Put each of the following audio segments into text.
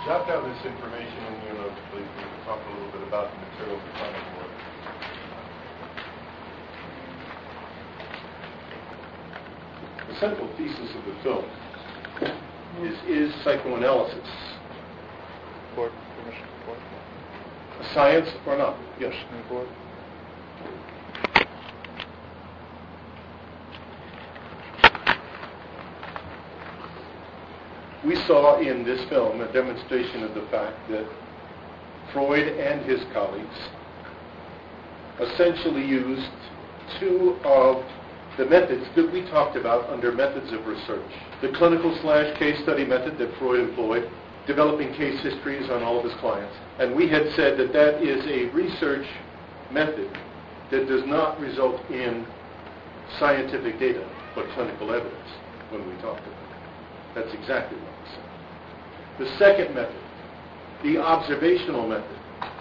Jot down this information in your notes, please. We can talk a little bit about the material we're trying to work. The central thesis of the film is psychoanalysis Board, permission, board. a science or not? Yes. Board. We saw in this film a demonstration of the fact that Freud and his colleagues essentially used two of the methods that we talked about under methods of research. The clinical/case study method that Freud employed, developing case histories on all of his clients. And we had said that that is a research method that does not result in scientific data, but clinical evidence when we talked about it. That's exactly what we said. The second method, the observational method,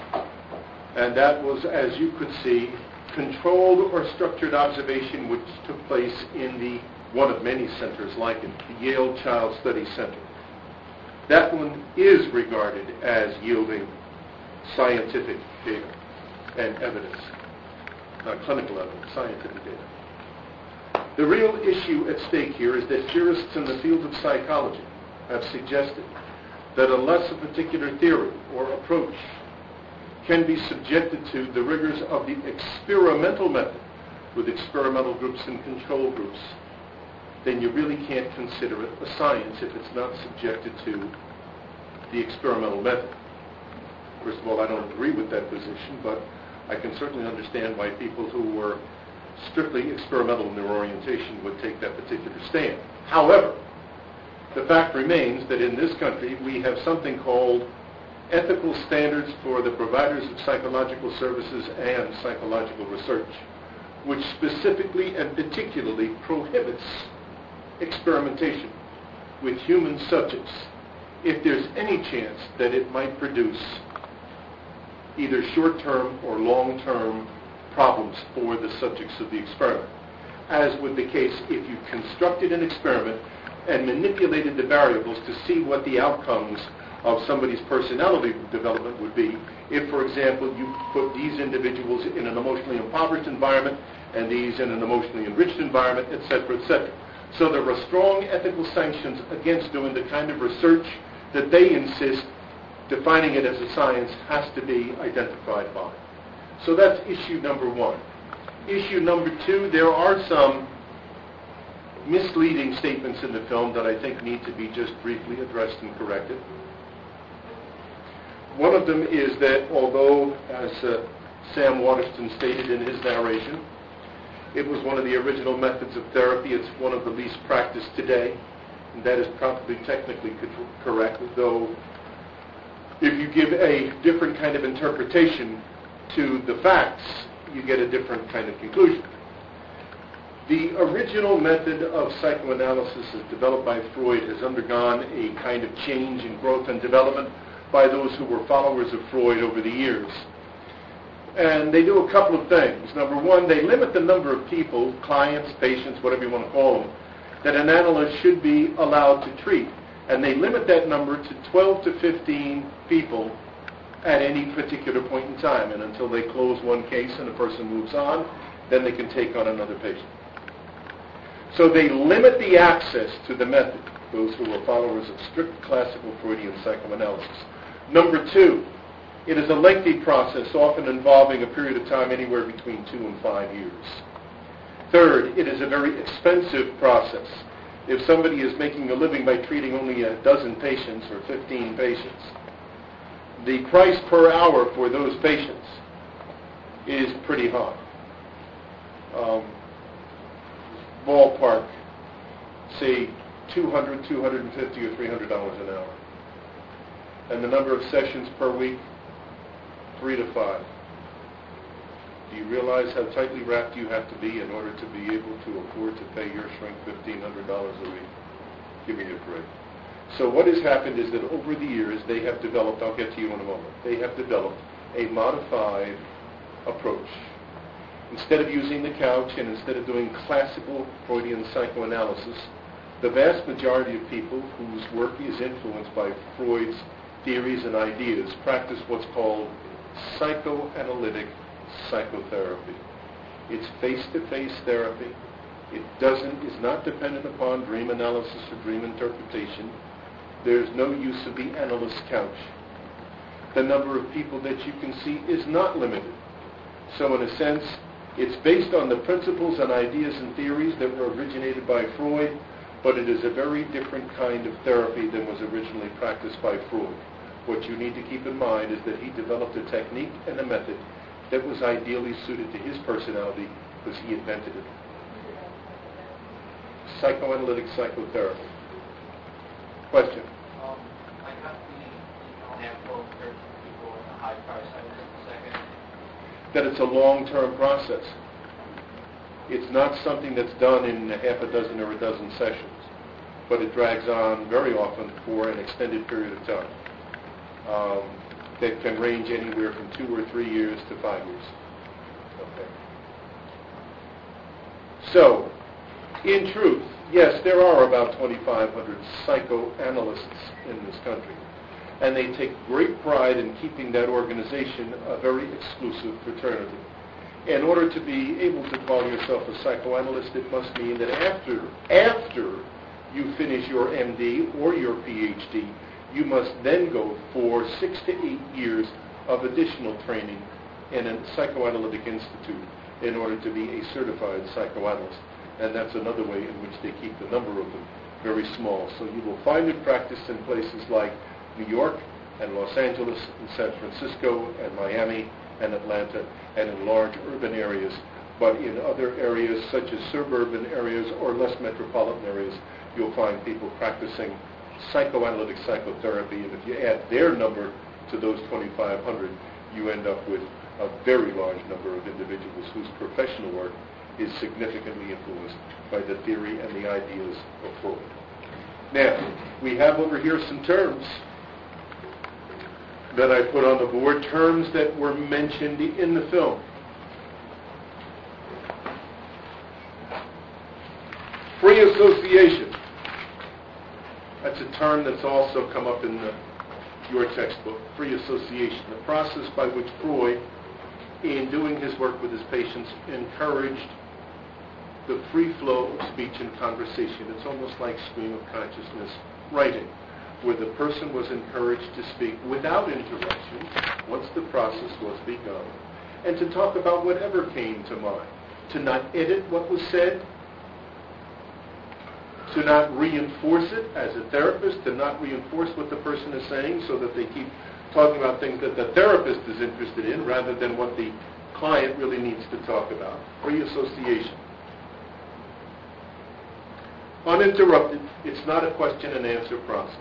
and that was, as you could see, controlled or structured observation which took place in the one of many centers like it, the Yale Child Study Center. That one is regarded as yielding scientific data and evidence, not clinical evidence, scientific data. The real issue at stake here is that theorists in the field of psychology have suggested that unless a particular theory or approach can be subjected to the rigors of the experimental method with experimental groups and control groups, then you really can't consider it a science if it's not subjected to the experimental method. First of all, I don't agree with that position, but I can certainly understand why people who were strictly experimental in their orientation would take that particular stand. However, the fact remains that in this country we have something called ethical standards for the providers of psychological services and psychological research, which specifically and particularly prohibits experimentation with human subjects if there's any chance that it might produce either short-term or long-term problems for the subjects of the experiment. As would the case if you constructed an experiment and manipulated the variables to see what the outcomes of somebody's personality development would be if, for example, you put these individuals in an emotionally impoverished environment and these in an emotionally enriched environment, etc., etc. So there are strong ethical sanctions against doing the kind of research that they insist defining it as a science has to be identified by. So that's issue number one. Issue number two, there are some misleading statements in the film that I think need to be just briefly addressed and corrected. One of them is that although, as Sam Waterston stated in his narration, it was one of the original methods of therapy, it's one of the least practiced today, and that is probably technically correct, though if you give a different kind of interpretation to the facts, you get a different kind of conclusion. The original method of psychoanalysis as developed by Freud has undergone a kind of change in growth and development by those who were followers of Freud over the years. And they do a couple of things. Number one, they limit the number of people, clients, patients, whatever you want to call them, that an analyst should be allowed to treat. And they limit that number to 12 to 15 people at any particular point in time. And until they close one case and the person moves on, then they can take on another patient. So they limit the access to the method, those who are followers of strict classical Freudian psychoanalysis. Number two, it is a lengthy process, often involving a period of time anywhere between 2 and 5 years. Third, it is a very expensive process. If somebody is making a living by treating only a dozen patients or 15 patients, the price per hour for those patients is pretty high. Ballpark, say $200, $250, or $300 an hour. And the number of sessions per week, 3 to 5. Do you realize how tightly wrapped you have to be in order to be able to afford to pay your shrink $1,500 a week? Give me a break. So what has happened is that over the years they have developed, I'll get to you in a moment, they have developed a modified approach. Instead of using the couch and instead of doing classical Freudian psychoanalysis, the vast majority of people whose work is influenced by Freud's theories and ideas, practice what's called psychoanalytic psychotherapy. It's face-to-face therapy. It is not dependent upon dream analysis or dream interpretation. There's no use of the analyst's couch. The number of people that you can see is not limited. So in a sense, it's based on the principles and ideas and theories that were originated by Freud, but it is a very different kind of therapy than was originally practiced by Freud. What you need to keep in mind is that he developed a technique and a method that was ideally suited to his personality because he invented it. Psychoanalytic psychotherapy. Question? I got the example of 13 people in the high price. I missed the second. That it's a long-term process. It's not something that's done in a half a dozen or a dozen sessions, but it drags on very often for an extended period of time. That can range anywhere from 2 or 3 years to 5 years. Okay. So, in truth, yes, there are about 2,500 psychoanalysts in this country, and they take great pride in keeping that organization a very exclusive fraternity. In order to be able to call yourself a psychoanalyst, it must mean that after you finish your MD or your PhD, you must then go for 6 to 8 years of additional training in a psychoanalytic institute in order to be a certified psychoanalyst. And that's another way in which they keep the number of them very small. So you will find it practiced in places like New York and Los Angeles and San Francisco and Miami and Atlanta and in large urban areas. But in other areas such as suburban areas or less metropolitan areas, you'll find people practicing psychoanalytic psychotherapy. And if you add their number to those 2,500, you end up with a very large number of individuals whose professional work is significantly influenced by the theory and the ideas of Freud. Now, we have over here some terms that I put on the board, terms that were mentioned in the film. Free association. That's a term that's also come up in your textbook, free association, the process by which Freud, in doing his work with his patients, encouraged the free flow of speech and conversation. It's almost like stream of consciousness writing, where the person was encouraged to speak without interruption once the process was begun, and to talk about whatever came to mind, to not edit what was said, to not reinforce it as a therapist, to not reinforce what the person is saying so that they keep talking about things that the therapist is interested in rather than what the client really needs to talk about. Free association. Uninterrupted. It's not a question and answer process.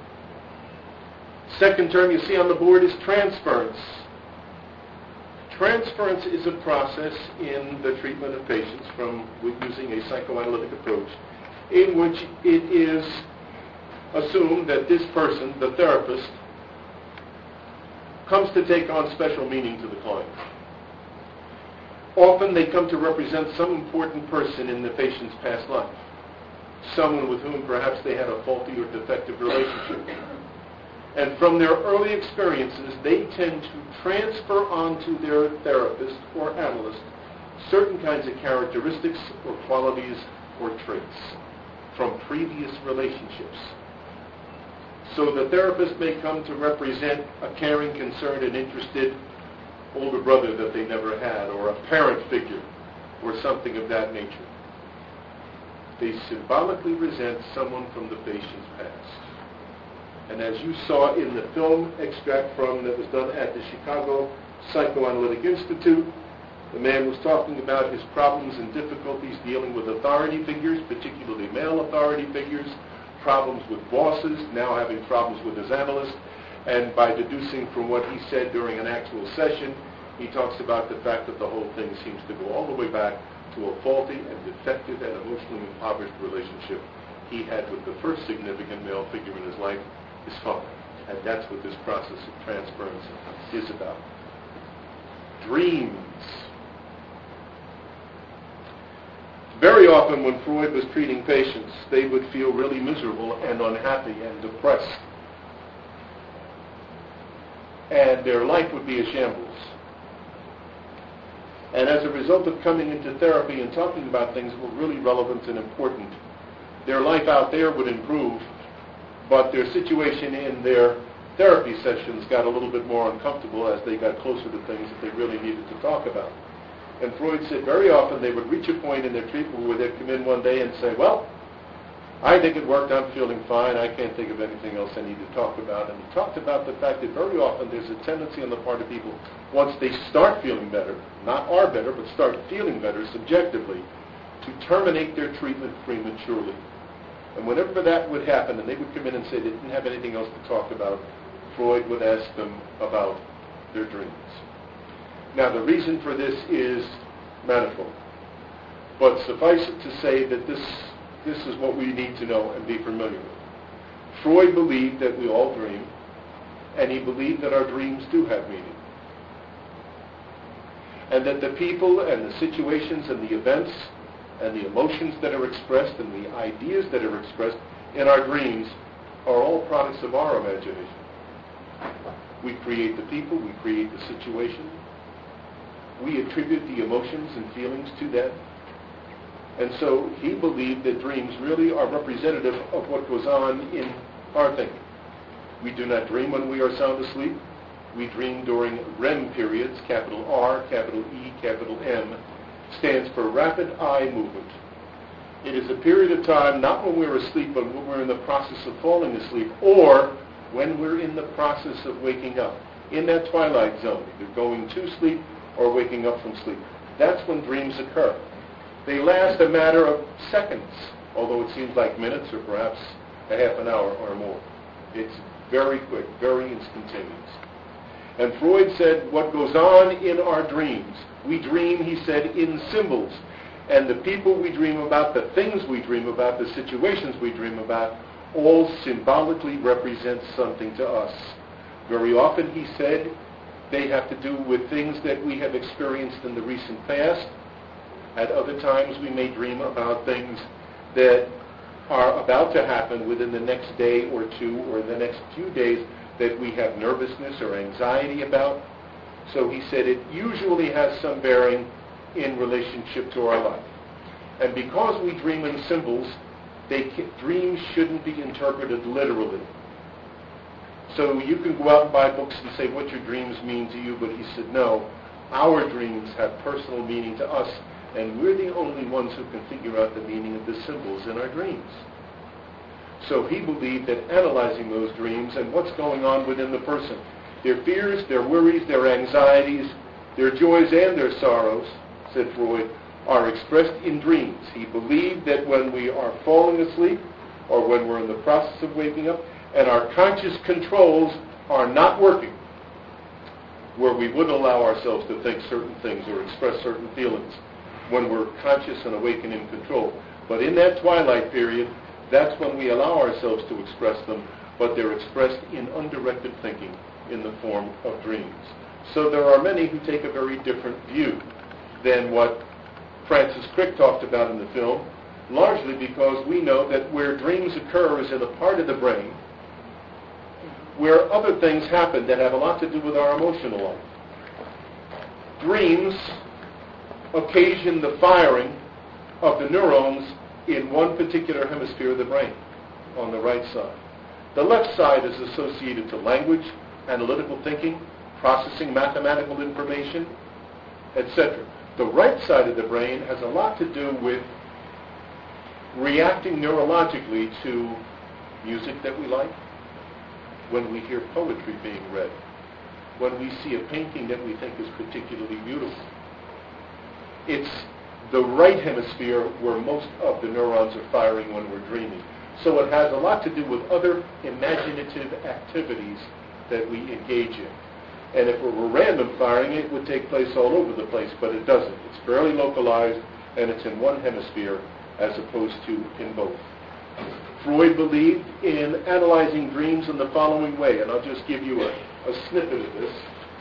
Second term you see on the board is transference. Transference is a process in the treatment of patients from using a psychoanalytic approach in which it is assumed that this person, the therapist, comes to take on special meaning to the client. Often they come to represent some important person in the patient's past life, someone with whom perhaps they had a faulty or defective relationship. And from their early experiences, they tend to transfer onto their therapist or analyst certain kinds of characteristics or qualities or traits from previous relationships. So the therapist may come to represent a caring, concerned, and interested older brother that they never had, or a parent figure, or something of that nature. They symbolically present someone from the patient's past. And as you saw in the film extract that was done at the Chicago Psychoanalytic Institute, the man was talking about his problems and difficulties dealing with authority figures, particularly male authority figures, problems with bosses, now having problems with his analyst, and by deducing from what he said during an actual session, he talks about the fact that the whole thing seems to go all the way back to a faulty and defective and emotionally impoverished relationship he had with the first significant male figure in his life, his father. And that's what this process of transference is about. Dreams. Very often when Freud was treating patients, they would feel really miserable and unhappy and depressed. and their life would be a shambles. And as a result of coming into therapy and talking about things that were really relevant and important, their life out there would improve, but their situation in their therapy sessions got a little bit more uncomfortable as they got closer to things that they really needed to talk about. And Freud said very often they would reach a point in their treatment where they'd come in one day and say, well, I think it worked, I'm feeling fine, I can't think of anything else I need to talk about. And he talked about the fact that very often there's a tendency on the part of people, once they start feeling better, not are better, but start feeling better subjectively, to terminate their treatment prematurely. And whenever that would happen, and they would come in and say they didn't have anything else to talk about, Freud would ask them about their dreams. Now, the reason for this is manifold. But suffice it to say that this is what we need to know and be familiar with. Freud believed that we all dream, and he believed that our dreams do have meaning. And that the people and the situations and the events and the emotions that are expressed and the ideas that are expressed in our dreams are all products of our imagination. We create the people, we create the situation, we attribute the emotions and feelings to them. And so he believed that dreams really are representative of what goes on in our thinking. We do not dream when we are sound asleep. We dream during REM periods, capital R, capital E, capital M, stands for rapid eye movement. It is a period of time not when we're asleep, but when we're in the process of falling asleep, or when we're in the process of waking up, in that twilight zone, either going to sleep or waking up from sleep. That's when dreams occur. They last a matter of seconds, although it seems like minutes or perhaps a half an hour or more. It's very quick, very instantaneous. And Freud said what goes on in our dreams, we dream, he said, in symbols. And the people we dream about, the things we dream about, the situations we dream about, all symbolically represent something to us. Very often, he said, they have to do with things that we have experienced in the recent past. At other times, we may dream about things that are about to happen within the next day or two or the next few days that we have nervousness or anxiety about. So he said it usually has some bearing in relationship to our life. And because we dream in symbols, dreams shouldn't be interpreted literally. So you can go out and buy books and say what your dreams mean to you, but he said no, our dreams have personal meaning to us, and we're the only ones who can figure out the meaning of the symbols in our dreams. So he believed that analyzing those dreams and what's going on within the person, their fears, their worries, their anxieties, their joys and their sorrows, said Freud, are expressed in dreams. He believed that when we are falling asleep or when we're in the process of waking up and our conscious controls are not working, where we would allow ourselves to think certain things or express certain feelings when we're conscious and awake and in control. But in that twilight period, that's when we allow ourselves to express them, but they're expressed in undirected thinking in the form of dreams. So there are many who take a very different view than what Francis Crick talked about in the film, largely because we know that where dreams occur is in a part of the brain where other things happen that have a lot to do with our emotional life. Dreams occasion the firing of the neurons in one particular hemisphere of the brain, on the right side. The left side is associated to language, analytical thinking, processing mathematical information, etc. The right side of the brain has a lot to do with reacting neurologically to music that we like, when we hear poetry being read, when we see a painting that we think is particularly beautiful. It's the right hemisphere where most of the neurons are firing when we're dreaming. So it has a lot to do with other imaginative activities that we engage in. And if it were random firing, it would take place all over the place, but it doesn't. It's fairly localized, and it's in one hemisphere as opposed to in both. Freud believed in analyzing dreams in the following way, and I'll just give you a snippet of this.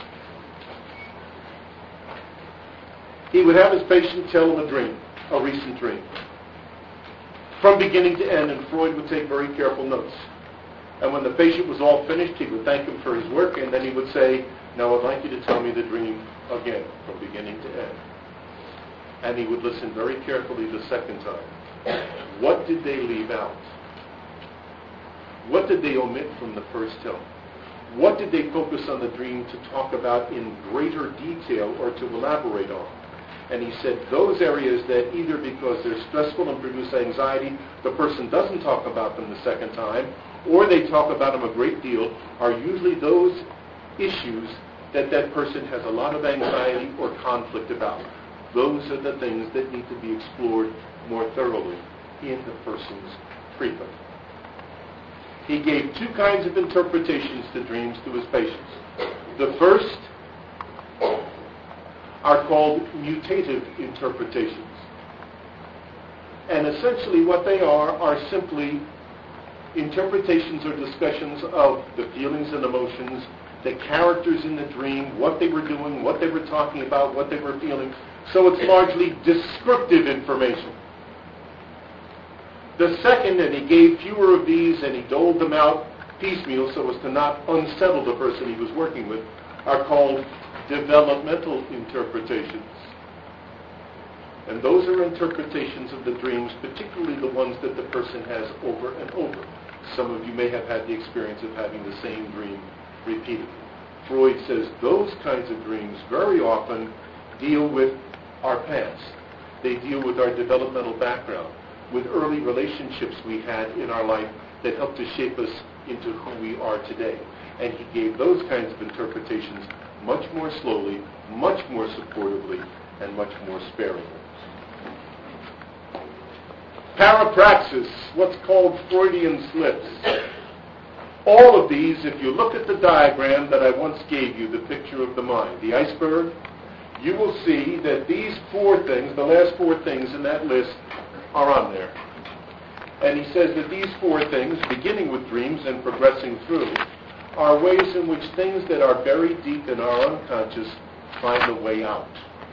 He would have his patient tell him a dream, a recent dream, from beginning to end, and Freud would take very careful notes. And when the patient was all finished, he would thank him for his work, and then he would say, now I'd like you to tell me the dream again, from beginning to end. And he would listen very carefully the second time. What did they leave out? What did they omit from the first tell? What did they focus on the dream to talk about in greater detail or to elaborate on? And he said those areas that either because they're stressful and produce anxiety, the person doesn't talk about them the second time, or they talk about them a great deal, are usually those issues that that person has a lot of anxiety or conflict about. Those are the things that need to be explored more thoroughly in the person's treatment. He gave two kinds of interpretations to dreams to his patients. The first are called mutative interpretations. And essentially what they are simply interpretations or discussions of the feelings and emotions, the characters in the dream, what they were doing, what they were talking about, what they were feeling. So it's largely descriptive information. The second, and he gave fewer of these and he doled them out piecemeal so as to not unsettle the person he was working with, are called developmental interpretations. And those are interpretations of the dreams, particularly the ones that the person has over and over. Some of you may have had the experience of having the same dream repeatedly. Freud says those kinds of dreams very often deal with our past. They deal with our developmental background, with early relationships we had in our life that helped to shape us into who we are today. And he gave those kinds of interpretations much more slowly, much more supportively, and much more sparingly. Parapraxis, what's called Freudian slips. All of these, if you look at the diagram that I once gave you, the picture of the mind, the iceberg, you will see that these four things, the last four things in that list, are on there. And he says that these four things, beginning with dreams and progressing through, are ways in which things that are buried deep in our unconscious find a way out.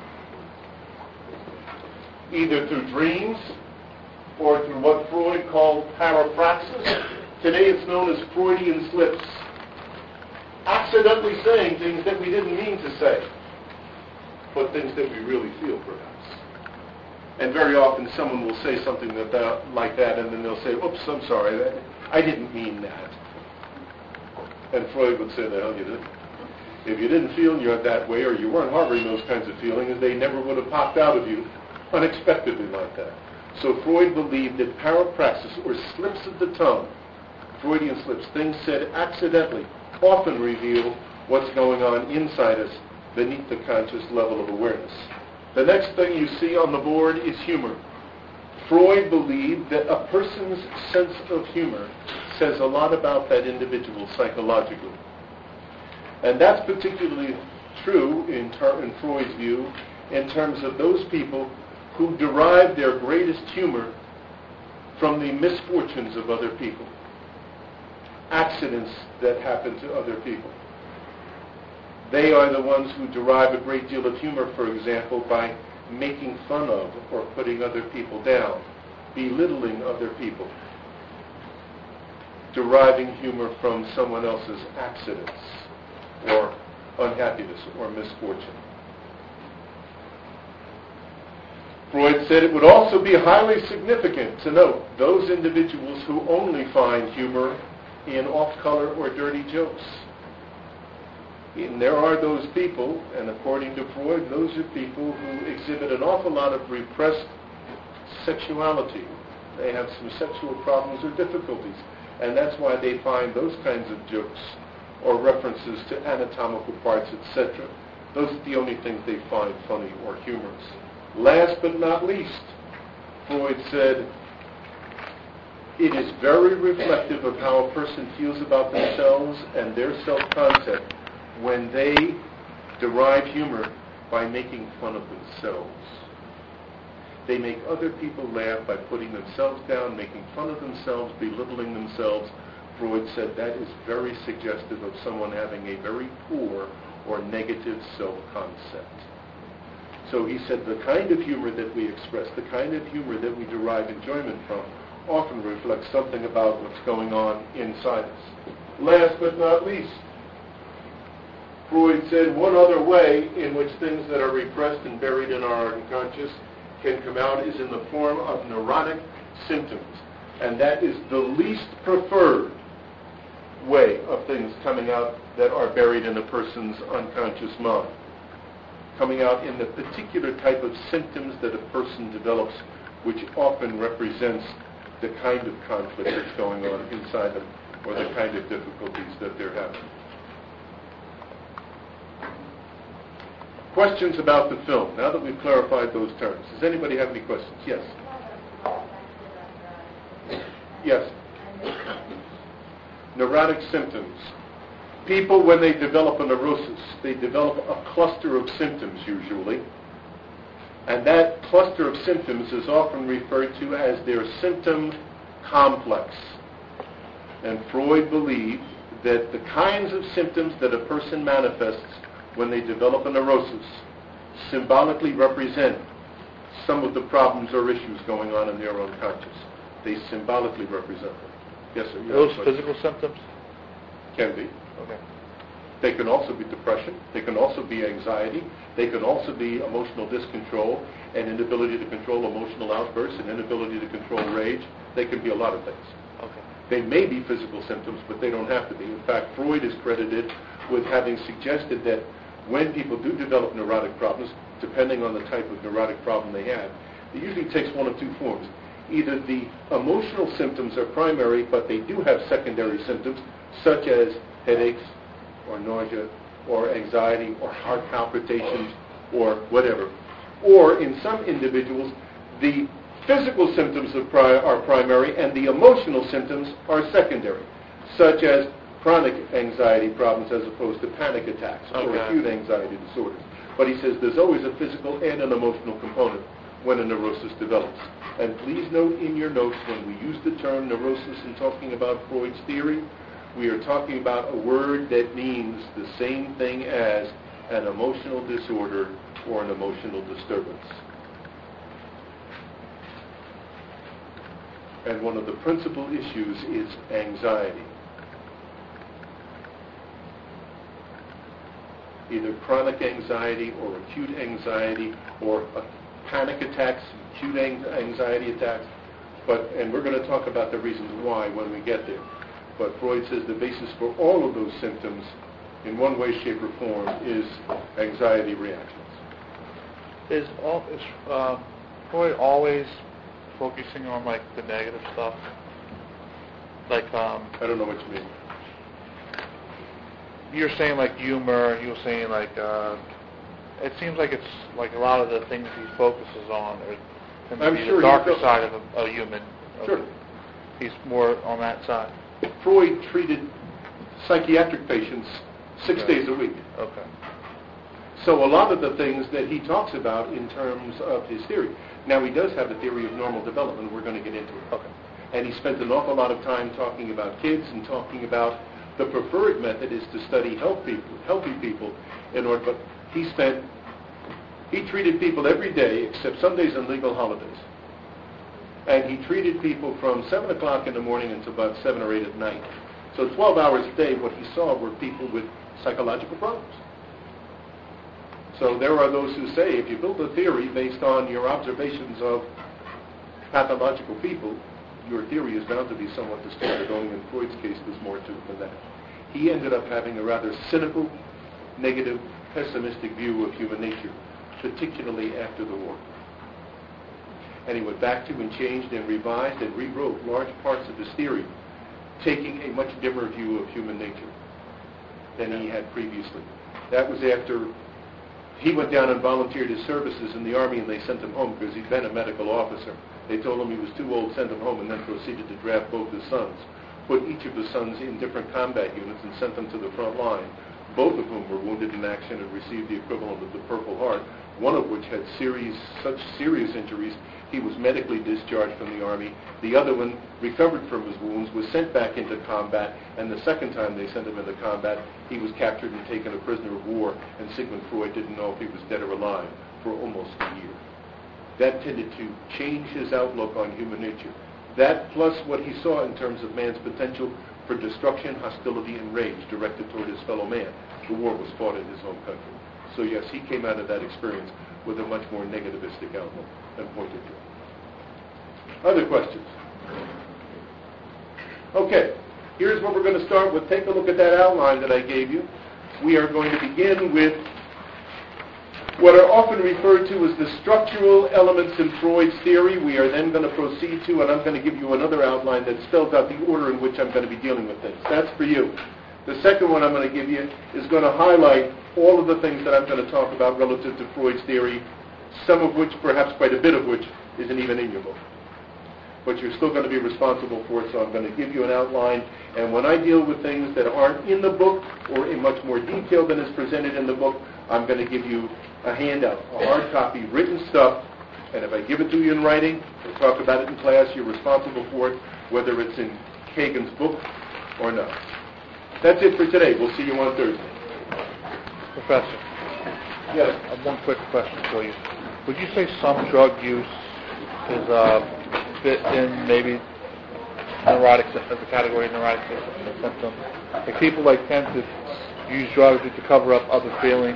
Either through dreams or through what Freud called parapraxis. Today it's known as Freudian slips. Accidentally saying things that we didn't mean to say, but things that we really feel perhaps. And very often someone will say something like that, and then they'll say, oops, I'm sorry, I didn't mean that. And Freud would say, the hell you didn't. If you didn't feel you're that way, or you weren't harboring those kinds of feelings, they never would have popped out of you unexpectedly like that. So Freud believed that parapraxis, or slips of the tongue, Freudian slips, things said accidentally, often reveal what's going on inside us beneath the conscious level of awareness. The next thing you see on the board is humor. Freud believed that a person's sense of humor says a lot about that individual psychologically. And that's particularly true in Freud's view in terms of those people who derive their greatest humor from the misfortunes of other people, accidents that happen to other people. They are the ones who derive a great deal of humor, for example, by making fun of or putting other people down, belittling other people, deriving humor from someone else's accidents or unhappiness or misfortune. Freud said it would also be highly significant to note those individuals who only find humor in off-color or dirty jokes. And there are those people, and according to Freud, those are people who exhibit an awful lot of repressed sexuality. They have some sexual problems or difficulties, and that's why they find those kinds of jokes or references to anatomical parts, etc. Those are the only things they find funny or humorous. Last but not least, Freud said, it is very reflective of how a person feels about themselves and their self-concept when they derive humor by making fun of themselves. They make other people laugh by putting themselves down, making fun of themselves, belittling themselves. Freud said that is very suggestive of someone having a very poor or negative self-concept. So he said the kind of humor that we express, the kind of humor that we derive enjoyment from, often reflects something about what's going on inside us. Last but not least, Freud said one other way in which things that are repressed and buried in our unconscious can come out is in the form of neurotic symptoms. And that is the least preferred way of things coming out that are buried in a person's unconscious mind. Coming out in the particular type of symptoms that a person develops, which often represents the kind of conflict that's going on inside them or the kind of difficulties that they're having. Questions about the film, now that we've clarified those terms. Does anybody have any questions? Yes. Yes. Neurotic symptoms. People, when they develop a neurosis, they develop a cluster of symptoms usually. And that cluster of symptoms is often referred to as their symptom complex. And Freud believed that the kinds of symptoms that a person manifests when they develop a neurosis symbolically represent some of the problems or issues going on in their unconscious. They symbolically represent them. Yes, sir. Those physical symptoms? Can be. Okay. They can also be depression. They can also be anxiety. They can also be emotional discontrol and inability to control emotional outbursts and inability to control rage. They can be a lot of things. Okay. They may be physical symptoms, but they don't have to be. In fact, Freud is credited with having suggested that when people do develop neurotic problems, depending on the type of neurotic problem they have, it usually takes one of two forms. Either the emotional symptoms are primary, but they do have secondary symptoms, such as headaches, or nausea, or anxiety, or heart palpitations, or whatever. Or in some individuals, the physical symptoms are primary and the emotional symptoms are secondary, such as chronic anxiety problems as opposed to panic attacks or acute anxiety disorders. But he says there's always a physical and an emotional component when a neurosis develops. And please note in your notes, when we use the term neurosis in talking about Freud's theory, we are talking about a word that means the same thing as an emotional disorder or an emotional disturbance. And one of the principal issues is anxiety. Either chronic anxiety or acute anxiety or panic attacks, acute anxiety attacks. And we're going to talk about the reasons why when we get there. But Freud says the basis for all of those symptoms, in one way, shape, or form, is anxiety reactions. Is Freud always focusing on like the negative stuff? Like I don't know what you mean. You're saying like humor. You're saying like it seems like it's like a lot of the things he focuses on tend to be the darker side of a human. Sure. He's more on that side. Freud treated psychiatric patients 6 days a week. Okay. So a lot of the things that he talks about in terms of his theory. Now, he does have a theory of normal development. We're going to get into it. Okay. And he spent an awful lot of time talking about kids and talking about the preferred method is to study healthy people in order. But he treated people every day except Sundays and legal holidays. And he treated people from 7 o'clock in the morning until about 7 or 8 at night. So 12 hours a day, what he saw were people with psychological problems. So there are those who say if you build a theory based on your observations of pathological people, your theory is bound to be somewhat distorted. Only in Freud's case, there's more to it than that. He ended up having a rather cynical, negative, pessimistic view of human nature, particularly after the war. And he went back to and changed and revised and rewrote large parts of his theory, taking a much dimmer view of human nature than he had previously. That was after he went down and volunteered his services in the Army, and they sent him home because he'd been a medical officer. They told him he was too old, sent him home, and then proceeded to draft both his sons, put each of his sons in different combat units and sent them to the front line, both of whom were wounded in action and received the equivalent of the Purple Heart, one of which had such serious injuries he was medically discharged from the Army. The other one recovered from his wounds, was sent back into combat, and the second time they sent him into combat, he was captured and taken a prisoner of war, and Sigmund Freud didn't know if he was dead or alive for almost a year. That tended to change his outlook on human nature. That plus what he saw in terms of man's potential for destruction, hostility, and rage directed toward his fellow man. The war was fought in his own country. So yes, he came out of that experience with a much more negativistic outlook and point of view. Other questions? Okay, here's what we're going to start with. Take a look at that outline that I gave you. We are going to begin with what are often referred to as the structural elements in Freud's theory. We are then going to proceed to, and I'm going to give you another outline that spells out the order in which I'm going to be dealing with things. That's for you. The second one I'm going to give you is going to highlight all of the things that I'm going to talk about relative to Freud's theory, some of which, perhaps quite a bit of which, isn't even in your book. But you're still going to be responsible for it, so I'm going to give you an outline. And when I deal with things that aren't in the book or in much more detail than is presented in the book, I'm going to give you a handout, a hard copy, written stuff. And if I give it to you in writing or talk about it in class, you're responsible for it, whether it's in Kagan's book or not. That's it for today. We'll see you on Thursday. Professor. Yes. I have one quick question for you. Would you say some drug use is fit in maybe neurotic as a category of neurotic symptoms? Like people tend to use drugs to cover up other feelings.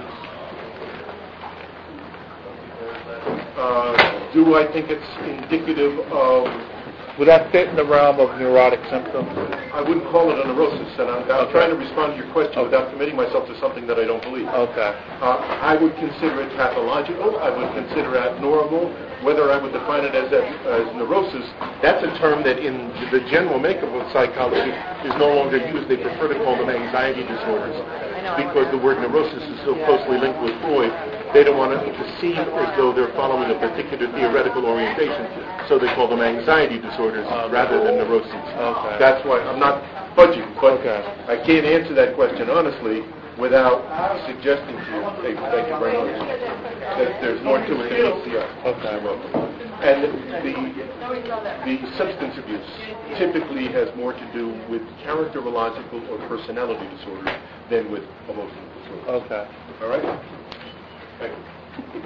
Do I think it's indicative of... Would that fit in the realm of neurotic symptoms? I wouldn't call it a neurosis, and I'm trying to respond to your question without committing myself to something that I don't believe. Okay. I would consider it pathological. I would consider it abnormal. Whether I would define it as neurosis, that's a term that in the general makeup of psychology is no longer used. They prefer to call them anxiety disorders because the word neurosis is so closely linked with Freud. They don't want it to seem as though they're following a particular theoretical orientation, so they call them anxiety disorders rather than neuroses. Okay. That's why I'm not fudging, but okay. I can't answer that question honestly without suggesting to you, thank you very much, that there's more to it than meets the eye. Okay. And the substance abuse typically has more to do with characterological or personality disorders than with emotional disorders. Okay. All right? Thank you.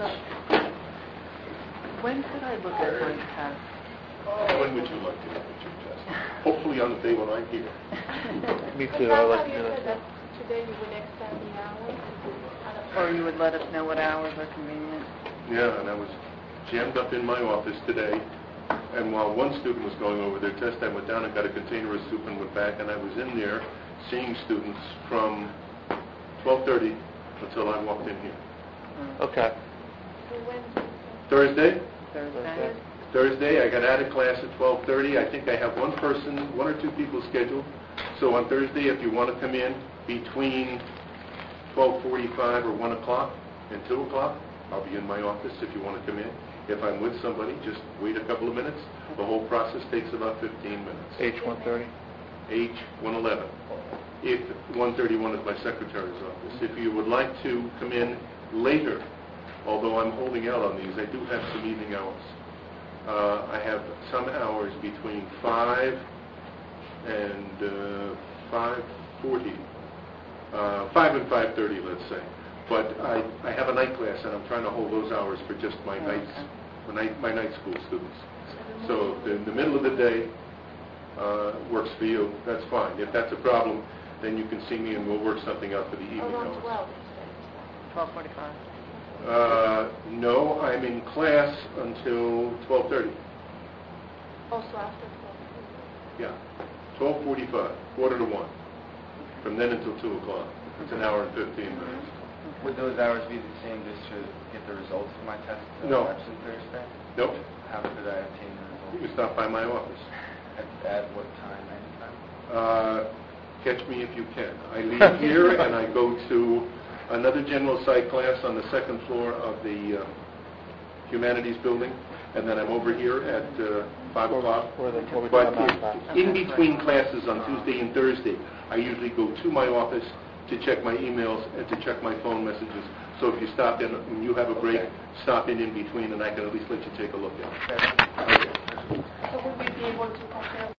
When could I look at my test? When would you like to look at your test? Hopefully on the day when I'm here. Me too. I like to do that. Today you would extend the hours? Or you would let us know what hours are convenient? Yeah, and I was jammed up in my office today, and while one student was going over their test, I went down and got a container of soup and went back, and I was in there seeing students from 12:30 until I walked in here. Okay. Thursday? Thursday. I got out of class at 12:30. I think I have one or two people scheduled. So on Thursday, if you want to come in between 12:45 or 1 o'clock and 2 o'clock, I'll be in my office if you want to come in. If I'm with somebody, just wait a couple of minutes. The whole process takes about 15 minutes. H130? H111. If 131 is my secretary's office. If you would like to come in later, although I'm holding out on these, I do have some evening hours. I have some hours between 5 and 5:40. 5 and 5:30, let's say. But I have a night class, and I'm trying to hold those hours for just my my night school students. So in the middle of the day works for you. That's fine. If that's a problem, then you can see me, and we'll work something out for the evening hours. 12:45. No, I'm in class until 12:30. Also after 12:30? Yeah, 12:45, 1:45. From then until 2 o'clock. It's an hour and 15 minutes. Would those hours be the same just to get the results of my test? No. Actually Thursday? Nope. How could I obtain the results? You can stop by my office. At what time? Anytime? Catch me if you can. I leave here and I go to another general psych class on the second floor of the humanities building, and then I'm over here at 5 o'clock. But in between classes on Tuesday and Thursday, I usually go to my office to check my emails and to check my phone messages. So if you stop in, when you have a break, stop in between, and I can at least let you take a look at it. So will we be able to compare